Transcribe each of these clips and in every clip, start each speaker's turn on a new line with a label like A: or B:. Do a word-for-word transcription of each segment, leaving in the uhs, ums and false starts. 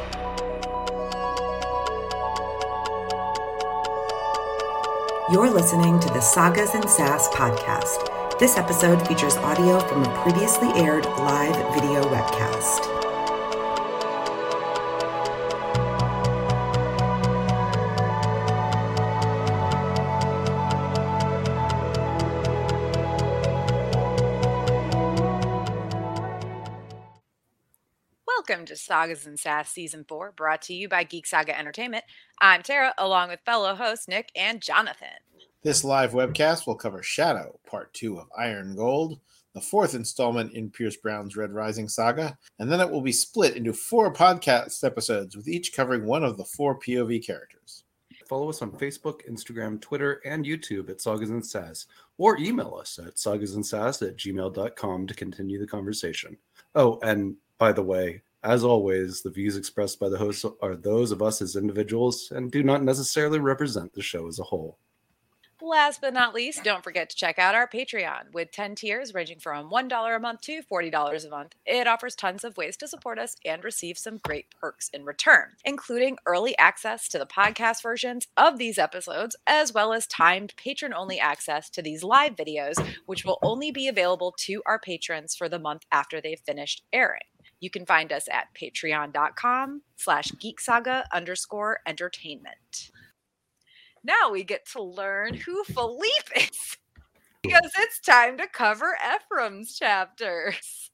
A: You're listening to the Sagas and Sass podcast. This episode features audio from a previously aired live video webcast.
B: Welcome to Sagas and Sass Season four, brought to you by Geek Saga Entertainment. I'm Tara, along with fellow hosts Nick and Jonathan.
C: This live webcast will cover Shadow, Part two of Iron Gold, the fourth installment in Pierce Brown's Red Rising saga, and then it will be split into four podcast episodes, with each covering one of the four P O V characters.
D: Follow us on Facebook, Instagram, Twitter, and YouTube at Sagas and Sass, or email us at sagasandsass at gmail dot com to continue the conversation. Oh, and by the way, as always, the views expressed by the hosts are those of us as individuals and do not necessarily represent the show as a whole.
B: Last but not least, don't forget to check out our Patreon. With ten tiers ranging from one dollar a month to forty dollars a month, it offers tons of ways to support us and receive some great perks in return, including early access to the podcast versions of these episodes, as well as timed patron-only access to these live videos, which will only be available to our patrons for the month after they've finished airing. You can find us at patreon.com slash geeksaga underscore entertainment. Now we get to learn who Philippe is, because it's time to cover Ephraim's chapters.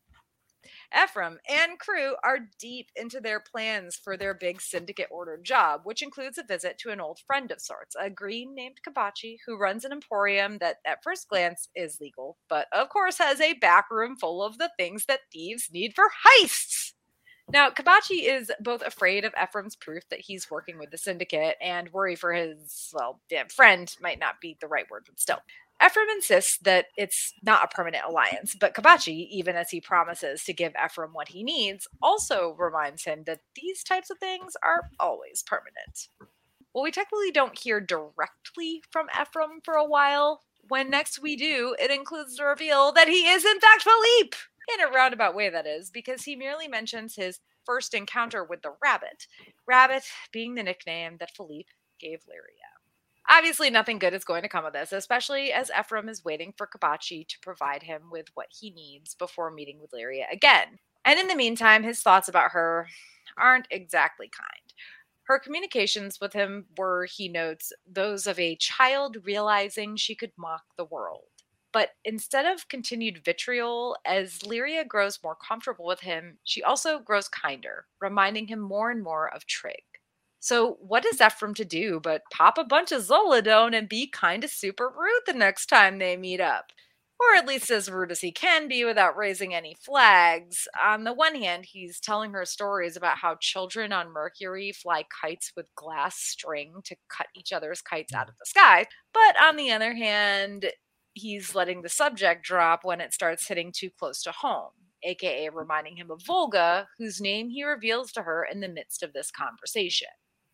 B: Ephraim and crew are deep into their plans for their big syndicate ordered job, which includes a visit to an old friend of sorts, a green named Kabachi, who runs an emporium that at first glance is legal, but of course has a back room full of the things that thieves need for heists. Now, Kabachi is both afraid of Ephraim's proof that he's working with the syndicate and worry for his, well, friend might not be the right word, but still. Ephraim insists that it's not a permanent alliance, but Kabachi, even as he promises to give Ephraim what he needs, also reminds him that these types of things are always permanent. Well, we technically don't hear directly from Ephraim for a while. When next we do, it includes the reveal that he is in fact Philippe! In a roundabout way, that is, because he merely mentions his first encounter with the rabbit. Rabbit being the nickname that Philippe gave Lyria. Obviously, nothing good is going to come of this, especially as Ephraim is waiting for Kabachi to provide him with what he needs before meeting with Lyria again. And in the meantime, his thoughts about her aren't exactly kind. Her communications with him were, he notes, those of a child realizing she could mock the world. But instead of continued vitriol, as Lyria grows more comfortable with him, she also grows kinder, reminding him more and more of Trig. So what is Ephraim to do but pop a bunch of Zoladone and be kind of super rude the next time they meet up? Or at least as rude as he can be without raising any flags. On the one hand, he's telling her stories about how children on Mercury fly kites with glass string to cut each other's kites out of the sky. But on the other hand, he's letting the subject drop when it starts hitting too close to home, aka reminding him of Volga, whose name he reveals to her in the midst of this conversation.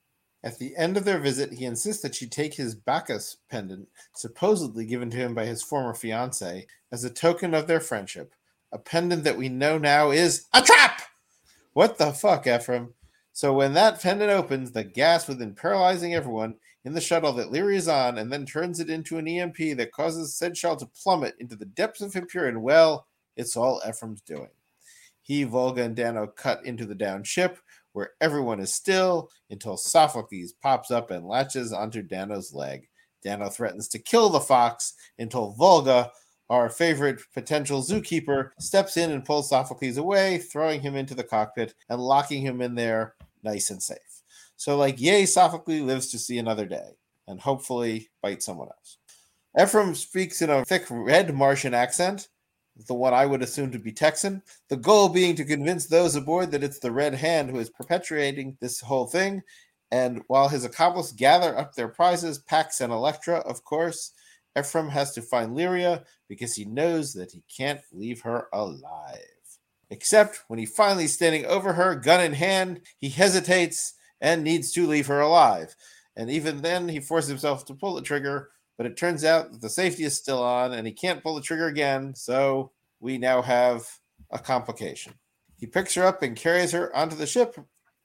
C: At the end of their visit, he insists that she take his Bacchus pendant, supposedly given to him by his former fiancée, as a token of their friendship. A pendant that we know now is a trap! What the fuck, Ephraim? So when that pendant opens, the gas within paralyzing everyone in the shuttle that Lyria is on, and then turns it into an E M P that causes said shell to plummet into the depths of Hyperion, well, it's all Ephraim's doing. He, Volga, and Dano cut into the downed ship, where everyone is still, until Sophocles pops up and latches onto Dano's leg. Dano threatens to kill the fox until Volga, our favorite potential zookeeper, steps in and pulls Sophocles away, throwing him into the cockpit and locking him in there nice and safe. So, like, yay, Sophocles lives to see another day, and hopefully bite someone else. Ephraim speaks in a thick red Martian accent, the one I would assume to be Texan, the goal being to convince those aboard that it's the Red Hand who is perpetuating this whole thing, and while his accomplices gather up their prizes, Pax and Electra, of course, Ephraim has to find Lyria because he knows that he can't leave her alive. Except when he finally is standing over her, gun in hand, he hesitates and needs to leave her alive. And even then, he forces himself to pull the trigger, but it turns out that the safety is still on, and he can't pull the trigger again, so we now have a complication. He picks her up and carries her onto the ship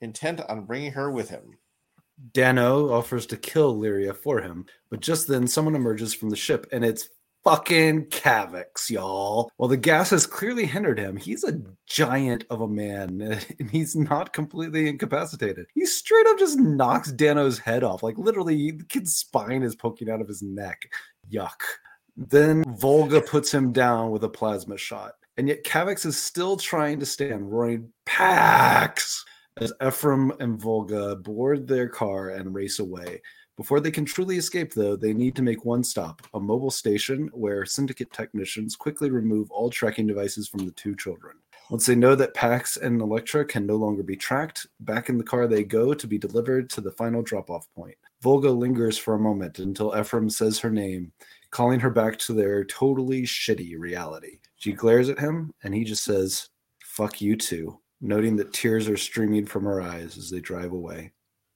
C: intent on bringing her with him.
D: Dano offers to kill Lyria for him, but just then someone emerges from the ship, and it's fucking Kavix, y'all. While the gas has clearly hindered him, he's a giant of a man, and he's not completely incapacitated. He straight up just knocks Dano's head off. Like, literally, the kid's spine is poking out of his neck. Yuck. Then Volga puts him down with a plasma shot, and yet Kavix is still trying to stand, roaring, "Pax!" as Ephraim and Volga board their car and race away. Before they can truly escape, though, they need to make one stop, a mobile station where Syndicate technicians quickly remove all tracking devices from the two children. Once they know that Pax and Elektra can no longer be tracked, back in the car they go to be delivered to the final drop-off point. Volga lingers for a moment until Ephraim says her name, calling her back to their totally shitty reality. She glares at him, and he just says, "Fuck you too," noting that tears are streaming from her eyes as they drive away.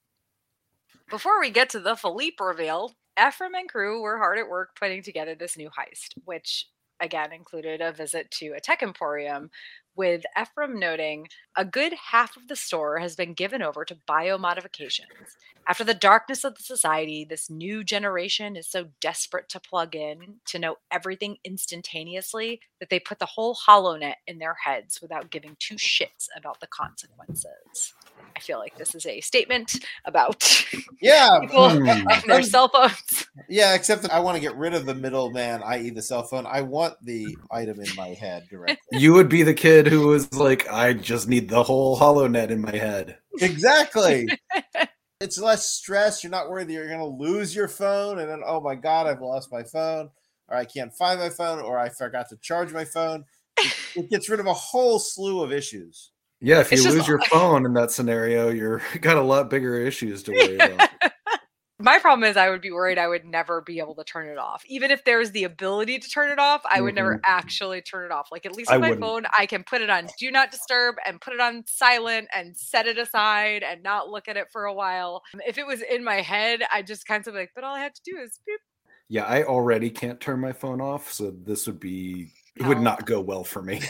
B: Before we get to the Philippe reveal, Ephraim and crew were hard at work putting together this new heist, which again included a visit to a tech emporium, with Ephraim noting a good half of the store has been given over to biomodifications. After the darkness of the society, this new generation is so desperate to plug in, to know everything instantaneously, that they put the whole HoloNet in their heads without giving two shits about the consequences. I feel like this is a statement about
C: Yeah,
B: people
D: Hmm.
B: and their cell phones.
C: yeah. Except that I want to get rid of the middleman, that is, the cell phone. I want the item in my head directly.
D: You would be the kid who was like, "I just need the whole HoloNet in my head."
C: Exactly. It's less stress. You're not worried that you're going to lose your phone, and then, oh my god, I've lost my phone, or I can't find my phone, or I forgot to charge my phone. It, it gets rid of a whole slew of issues.
D: Yeah, if you
B: It's just-
D: lose your phone in that scenario, you're got a lot bigger issues to worry about.
B: My problem is I would be worried I would never be able to turn it off. Even if there's the ability to turn it off, I would never
D: Mhm.
B: actually turn it off. Like, at least
D: I
B: with my
D: wouldn't.
B: phone, I can put it on do not disturb and put it on silent and set it aside and not look at it for a while. If it was in my head, I just kind of be like, but all I have to do is beep.
D: Yeah, I already can't turn my phone off, so this would be it would
B: Hell.
D: not go well for me.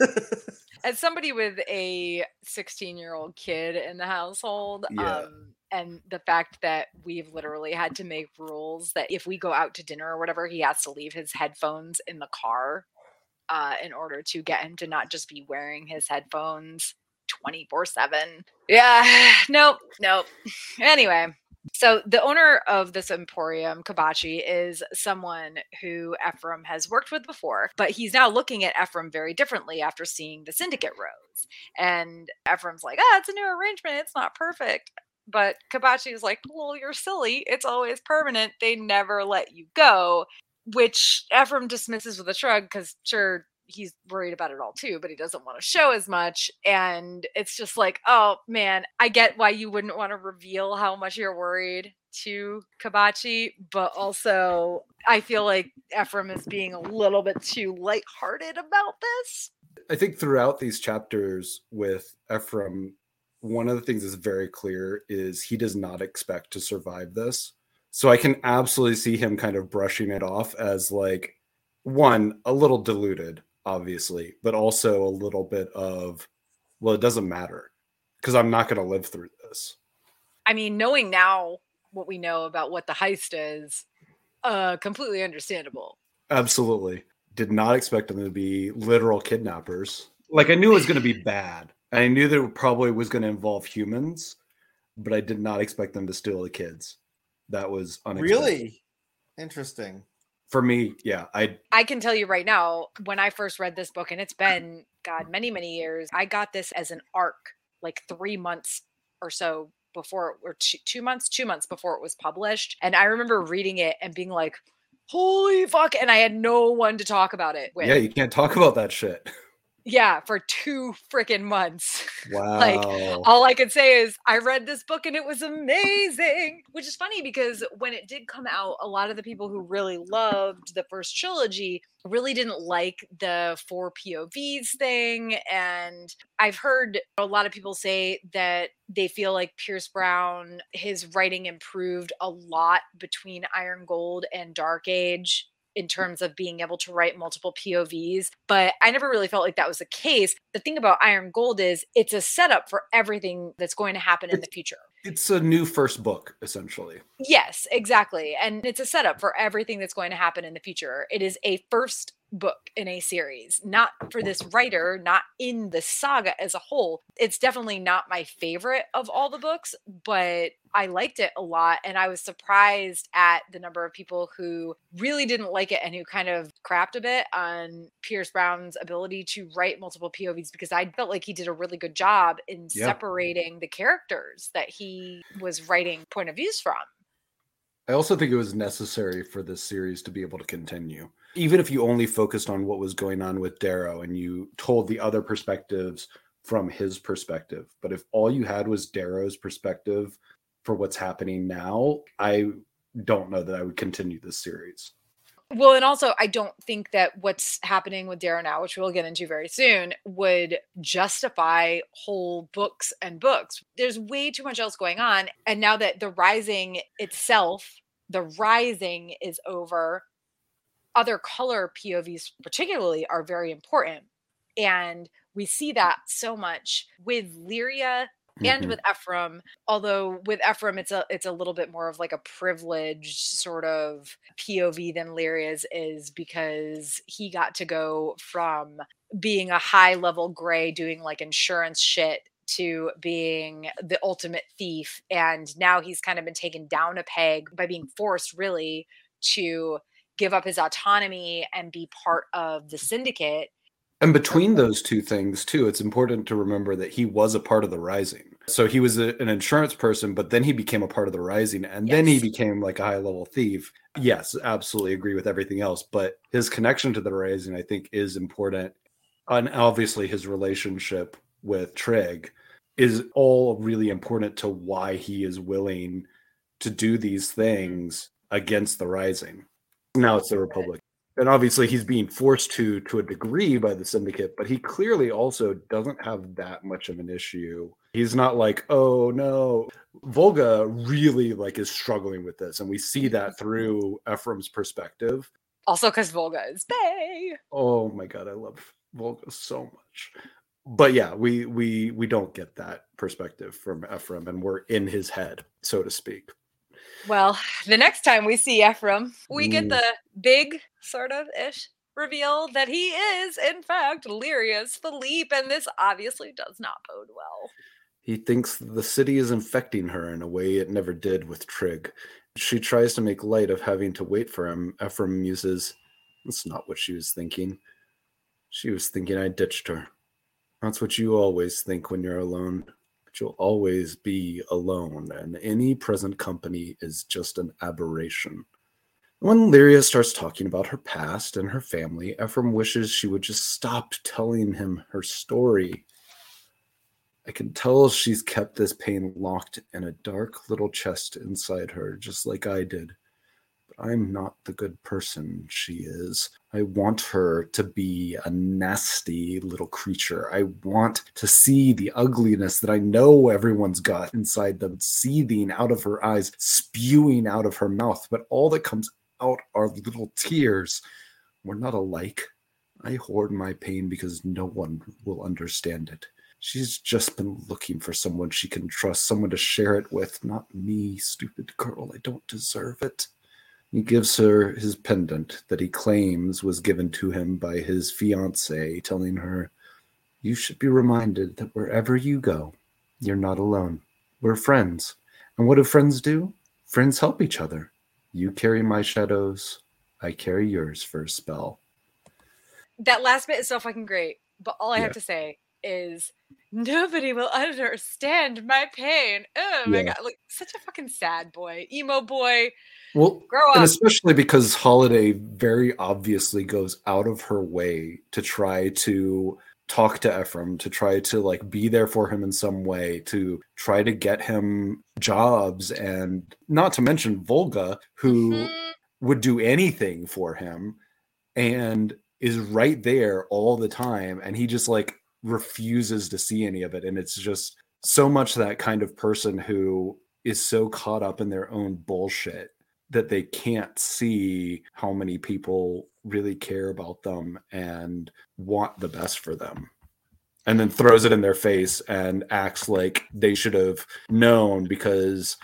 B: As somebody with a sixteen year old kid in the household,
D: Yeah.
B: um, and the fact that we've literally had to make rules that if we go out to dinner or whatever, he has to leave his headphones in the car uh, in order to get him to not just be wearing his headphones twenty-four seven. Yeah, nope, nope. Anyway. So the owner of this emporium, Kabachi, is someone who Ephraim has worked with before, but he's now looking at Ephraim very differently after seeing the Syndicate Rose. And Ephraim's like, ah, it's a new arrangement. It's not perfect. But Kabachi is like, well, you're silly. It's always permanent. They never let you go, which Ephraim dismisses with a shrug because, sure, he's worried about it all too, but he doesn't want to show as much. And it's just like, oh man, I get why you wouldn't want to reveal how much you're worried to Kabachi, but also I feel like Ephraim is being a little bit too lighthearted about this.
D: I think throughout these chapters with Ephraim, one of the things that's very clear is he does not expect to survive this. So I can absolutely see him kind of brushing it off as like, one, a little diluted, obviously, but also a little bit of, well, it doesn't matter because I'm not going to live through this.
B: I mean, knowing now what we know about what the heist is, uh, completely understandable.
D: Absolutely. Did not expect them to be literal kidnappers. Like, I knew it was going to be bad. And I knew that it probably was going to involve humans, but I did not expect them to steal the kids. That was unexpected.
C: Really interesting.
D: For me, yeah. I
B: I can tell you right now, when I first read this book, and it's been, God, many, many years, I got this as an arc, like three months or so before, or two, two months, two months before it was published. And I remember reading it and being like, holy fuck. And I had no one to talk about it with.
D: yeah, you can't talk about that shit.
B: Yeah, for two freaking months.
D: Wow.
B: Like, all I could say is I read this book and it was amazing, which is funny because when it did come out, a lot of the people who really loved the first trilogy really didn't like the four P O Vs thing. And I've heard a lot of people say that they feel like Pierce Brown, his writing improved a lot between Iron Gold and Dark Age. in terms of being able to write multiple P O Vs, but I never really felt like that was the case. The thing about Iron Gold is it's a setup for everything that's going to happen in the future.
D: It's a new first book, essentially.
B: Yes, exactly. And it's a setup for everything that's going to happen in the future. It is a first book in a series, not for this writer, not in the saga as a whole. It's definitely not my favorite of all the books, but I liked it a lot. And I was surprised at the number of people who really didn't like it and who kind of crapped a bit on Pierce Brown's ability to write multiple P O Vs, because I felt like he did a really good job in
D: Yeah.
B: separating the characters that he was writing point of views from.
D: I also think it was necessary for this series to be able to continue. Even if you only focused on what was going on with Darrow and you told the other perspectives from his perspective. But if all you had was Darrow's perspective for what's happening now, I don't know that I would continue this series.
B: Well, and also, I don't think that what's happening with Darrow now, which we'll get into very soon, would justify whole books and books. There's way too much else going on. And now that the Rising itself, the Rising is over, other color P O Vs particularly are very important. And we see that so much with Lyria and
D: Mhm.
B: with Ephraim, although with Ephraim it's a it's a little bit more of like a privileged sort of P O V than Lyria's is, because he got to go from being a high level gray doing like insurance shit to being the ultimate thief, and now he's kind of been taken down a peg by being forced really to give up his autonomy and be part of the syndicate.
D: And between those two things, too, it's important to remember that he was a part of the Rising. So he was a, an insurance person, but then he became a part of the Rising, and then he
B: Yes.
D: became like a high-level thief. Yes, absolutely agree with everything else, but his connection to the Rising, I think, is important. And obviously his relationship with Trig is all really important to why he is willing to do these things against the Rising. Now it's the Republic. And obviously he's being forced to to a degree by the Syndicate, but he clearly also doesn't have that much of an issue. He's not like, oh no. Volga really like is struggling with this, and we see that through Ephraim's perspective.
B: Also because Volga is bae.
D: Oh my god, I love Volga so much. But yeah, we we we don't get that perspective from Ephraim, and we're in his head, so to speak.
B: Well, the next time we see Ephraim, we get
D: Mm.
B: the big sort of ish reveal that he is, in fact, Lyria's Philippe, and this obviously does not bode well.
D: He thinks the city is infecting her in a way it never did with Trig. She tries to make light of having to wait for him. Ephraim muses, that's not what she was thinking. She was thinking I ditched her. That's what you always think when you're alone. But you'll always be alone, and any present company is just an aberration. When Lyria starts talking about her past and her family, Ephraim wishes she would just stop telling him her story. I can tell she's kept this pain locked in a dark little chest inside her, just like I did. But I'm not the good person she is. I want her to be a nasty little creature. I want to see the ugliness that I know everyone's got inside them, seething out of her eyes, spewing out of her mouth. But all that comes out are little tears. We're not alike. I hoard my pain because no one will understand it. She's just been looking for someone she can trust, someone to share it with, not me, stupid girl. I don't deserve it. He gives her his pendant that he claims was given to him by his fiancée, telling her, you should be reminded that wherever you go, you're not alone. We're friends. And what do friends do? Friends help each other. You carry my shadows, I carry yours for a spell.
B: That last bit is so fucking great, but all I
D: Yeah.
B: have to say is nobody will understand my pain. Oh my
D: Yeah.
B: god, like such a fucking sad boy, emo boy.
D: Well,
B: Grow
D: and
B: up.
D: especially because Holiday very obviously goes out of her way to try to talk to Ephraim, to try to like be there for him in some way, to try to get him jobs, and not to mention Volga, who
B: Mhm.
D: would do anything for him and is right there all the time, and he just like refuses to see any of it. And it's just so much that kind of person who is so caught up in their own bullshit that they can't see how many people really care about them and want the best for them. And then throws it in their face and acts like they should have known, because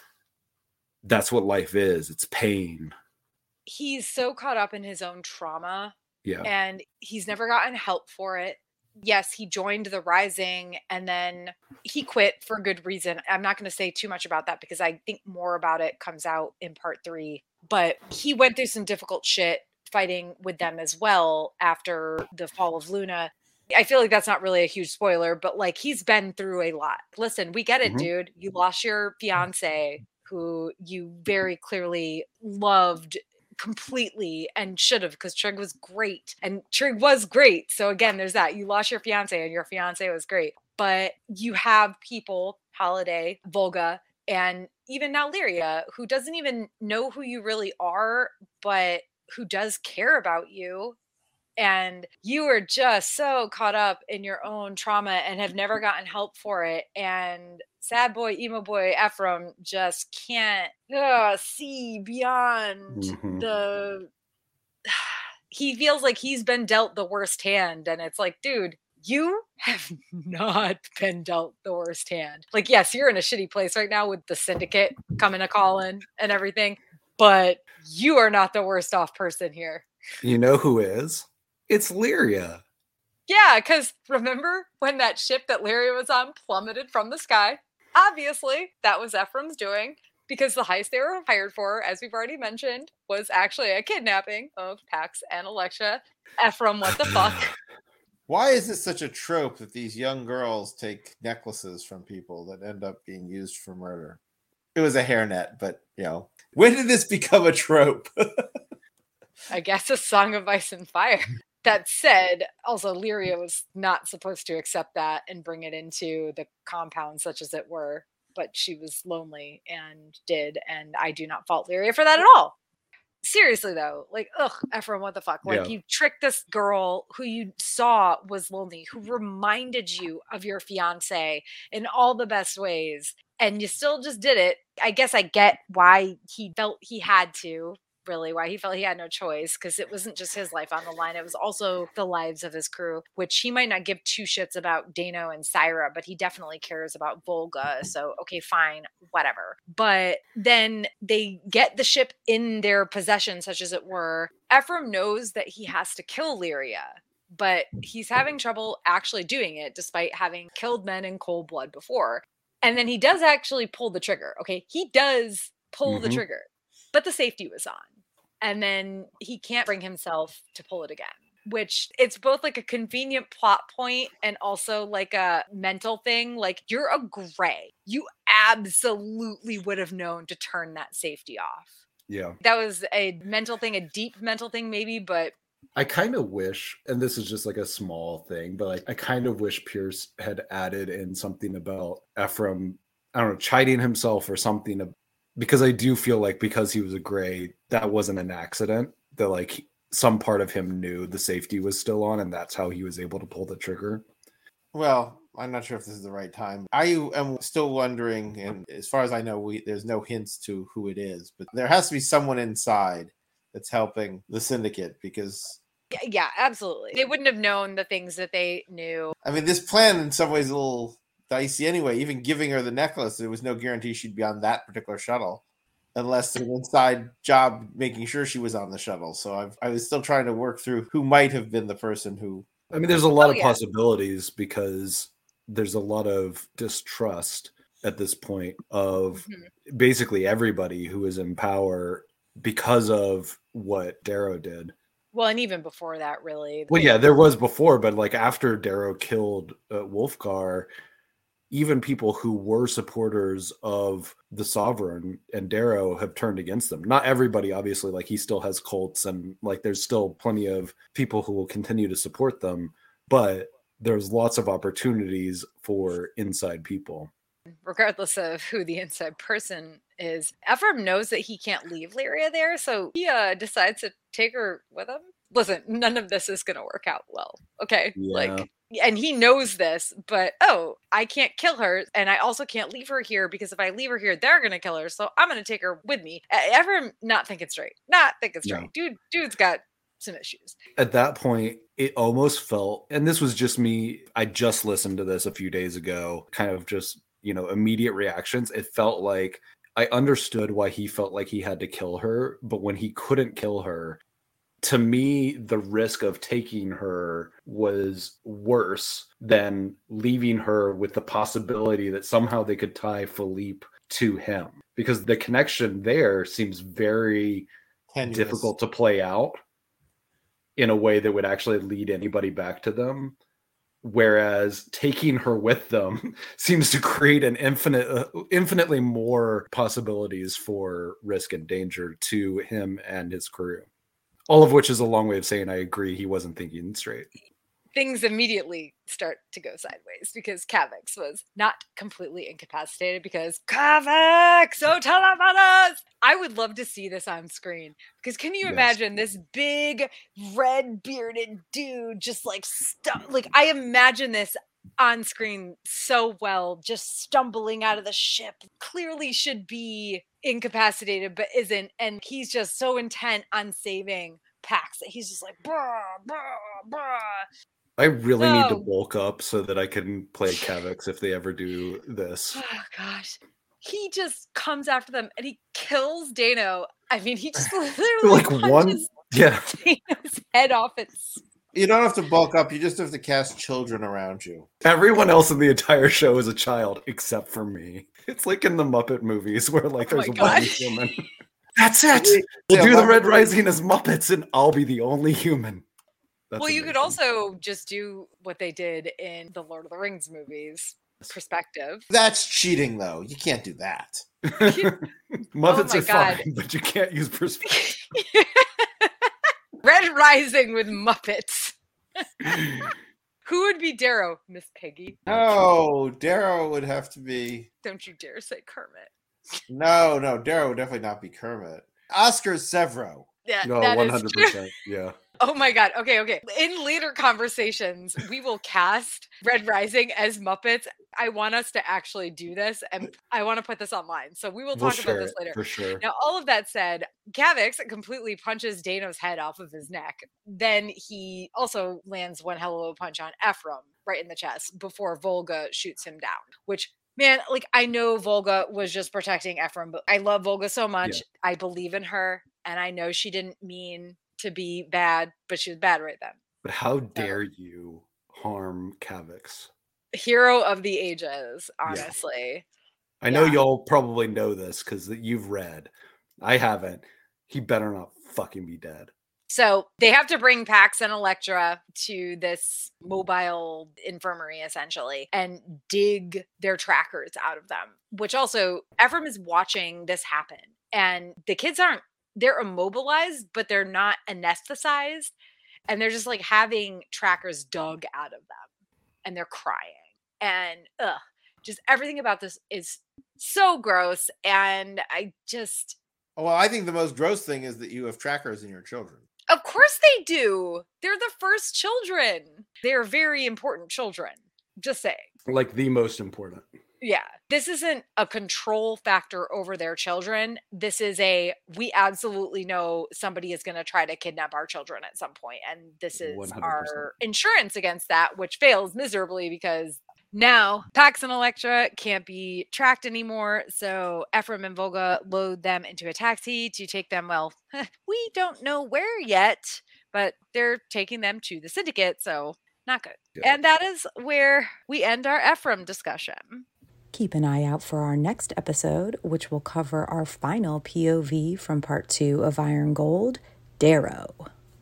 D: that's what life is. It's pain.
B: He's so caught up in his own trauma.
D: Yeah.
B: And he's never gotten help for it. Yes, he joined the Rising and then he quit for good reason. I'm not going to say too much about that because I think more about it comes out in part three. But he went through some difficult shit fighting with them as well after the fall of Luna. I feel like that's not really a huge spoiler, but like he's been through a lot. Listen, we get it, mm-hmm. dude. You lost your fiance who you very clearly loved completely and should have, because Trig was great and Trig was great. So again, there's that. You lost your fiance and your fiance was great. But you have people, Holiday, Volga, and even now Lyria, who doesn't even know who you really are, but who does care about you. And you are just so caught up in your own trauma and have never gotten help for it. And sad boy, emo boy Ephraim just can't uh, see beyond mm-hmm. the... He feels like he's been dealt the worst hand. And it's like, dude, you have not been dealt the worst hand. Like, yes, you're in a shitty place right now with the syndicate coming to call in and everything, but you are not the worst off person here.
D: You know who is? It's Lyria.
B: Yeah, because remember when that ship that Lyria was on plummeted from the sky? Obviously, that was Ephraim's doing, because the heist they were hired for, as we've already mentioned, was actually a kidnapping of Pax and Alexia. Ephraim, what the fuck?
C: Why is it such a trope that these young girls take necklaces from people that end up being used for murder? It was a hairnet, but, you know, when did this become a trope?
B: I guess a Song of Ice and Fire. That said, also Lyria was not supposed to accept that and bring it into the compound, such as it were, but she was lonely and did, and I do not fault Lyria for that at all. Seriously though, like, ugh, Ephraim, what the fuck? Like, yeah. You tricked this girl who you saw was lonely, who reminded you of your fiance in all the best ways, and you still just did it. I guess I get why he felt he had to. Really, why he felt he had no choice, because it wasn't just his life on the line, it was also the lives of his crew, which he might not give two shits about Dano and Syra, but he definitely cares about Volga. So okay, fine, whatever. But then they get the ship in their possession, such as it were. Ephraim knows that he has to kill Lyria, but he's having trouble actually doing it despite having killed men in cold blood before. And then he does actually pull the trigger. Okay, he does pull mm-hmm. the trigger, but the safety was on. And then he can't bring himself to pull it again, which it's both like a convenient plot point and also like a mental thing. Like, you're a gray. You absolutely would have known to turn that safety off.
D: Yeah.
B: That was a mental thing, a deep mental thing maybe, but
D: I kind of wish, and this is just like a small thing, but like I kind of wish Pierce had added in something about Ephraim, I don't know, chiding himself or something, because I do feel like because he was a gray, that wasn't an accident. That like some part of him knew the safety was still on, and that's how he was able to pull the trigger.
C: Well, I'm not sure if this is the right time. I am still wondering, and as far as I know, we, there's no hints to who it is, but there has to be someone inside that's helping the syndicate, because
B: yeah, absolutely, they wouldn't have known the things that they knew.
C: I mean, this plan in some ways is a little dicey anyway. Even giving her the necklace, there was no guarantee she'd be on that particular shuttle, unless there's an inside job making sure she was on the shuttle. So I've, I was still trying to work through who might have been the person who.
D: I mean, there's a lot
B: oh,
D: of
B: yeah.
D: possibilities, because there's a lot of distrust at this point of mm-hmm. basically everybody who is in power because of what Darrow did.
B: Well, and even before that, really.
D: Well, yeah, there was before, but like after Darrow killed uh, Wolfgar, even people who were supporters of the Sovereign and Darrow have turned against them. Not everybody, obviously, like he still has cults, and like there's still plenty of people who will continue to support them, but there's lots of opportunities for inside people.
B: Regardless of who the inside person is, Ephraim knows that he can't leave Lyria there, so he uh, decides to take her with him. Listen, none of this is going to work out well, okay?
D: Yeah.
B: Like, And he knows this, but oh, I can't kill her. And I also can't leave her here because if I leave her here, they're going to kill her. So I'm going to take her with me. Ever not thinking straight. Not thinking straight. No. Dude, dude's got some issues.
D: At that point, it almost felt, and this was just me, I just listened to this a few days ago, kind of just, you know, immediate reactions. It felt like I understood why he felt like he had to kill her, but when he couldn't kill her, to me, the risk of taking her was worse than leaving her with the possibility that somehow they could tie Philippe to him. Because the connection there seems very Tenuous. difficult to play out in a way that would actually lead anybody back to them. Whereas taking her with them seems to create an infinite, uh, infinitely more possibilities for risk and danger to him and his crew. All of which is a long way of saying I agree he wasn't thinking straight.
B: Things immediately start to go sideways because Kavix was not completely incapacitated because Kavix, so tell about us. I would love to see this on screen because can you yes. imagine this big red bearded dude just like stu- like I imagine this on screen so well, just stumbling out of the ship, clearly should be incapacitated but isn't, and he's just so intent on saving Pax that he's just like brah, brah, brah.
D: I really
B: so,
D: need to bulk up so that I can play Kavix if they ever do this.
B: Oh gosh, he just comes after them and he kills Dano. I mean, he just literally
D: like one yeah
B: Dano's head off its.
C: You don't have to bulk up. You just have to cast children around you.
D: Everyone else in the entire show is a child except for me. It's like in the Muppet movies where like
B: oh
D: there's one human. That's it.
C: Yeah,
D: we'll do
C: Muppet
D: the Red Rising as Muppets and I'll be the only human. That's
B: well, you
D: amazing.
B: could also just do what they did in the Lord of the Rings movies. Perspective.
C: That's cheating, though. You can't do that.
D: Muppets
B: oh
D: are
B: God.
D: fine, but you can't use perspective.
B: Red Rising with Muppets. Who would be Darrow? Miss Piggy?
C: No, Darrow would have to be...
B: Don't you dare say Kermit.
C: No, no, Darrow would definitely not be Kermit. Oscar Severo.
B: Yeah,
D: no,
B: that
D: one hundred percent.
B: Is true.
D: Yeah.
B: Oh my God. Okay, okay. In later conversations, we will cast Red Rising as Muppets. I want us to actually do this, and I want to put this online. So we will talk
D: we'll
B: about this
D: it,
B: later.
D: For sure.
B: Now, all of that said, Kavix completely punches Dano's head off of his neck. Then he also lands one hell of a punch on Ephraim right in the chest before Volga shoots him down, which... Man, like, I know Volga was just protecting Ephraim, but I love Volga so much. Yeah. I believe in her, and I know she didn't mean to be bad, but she was bad right then.
D: But how dare so, you harm Kavix?
B: Hero of the ages, honestly.
D: Yeah. I know
B: yeah.
D: y'all probably know this because you've read. I haven't. He better not fucking be dead.
B: So they have to bring Pax and Electra to this mobile infirmary, essentially, and dig their trackers out of them, which also Ephraim is watching this happen. And the kids aren't, they're immobilized, but they're not anesthetized. And they're just like having trackers dug out of them. And they're crying. And ugh, just everything about this is so gross. And I just...
C: Well, I think the most gross thing is that you have trackers in your children.
B: Of course they do. They're the first children. They're very important children. Just saying.
D: Like the most important.
B: Yeah. This isn't a control factor over their children. This is a, we absolutely know somebody is going to try to kidnap our children at some point. And this is one hundred percent our insurance against that, which fails miserably because now Pax and Electra can't be tracked anymore. So Ephraim and Volga load them into a taxi to take them, well, we don't know where yet, but they're taking them to the syndicate. So not good. Yeah. And that is where we end our Ephraim discussion.
A: Keep an eye out for our next episode, which will cover our final P O V from part two of Iron Gold, Darrow.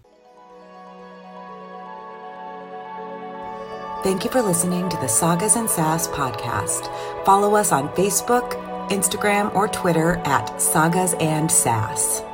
A: Thank you for listening to the Sagas and Sass podcast. Follow us on Facebook, Instagram, or Twitter at Sagas and Sass.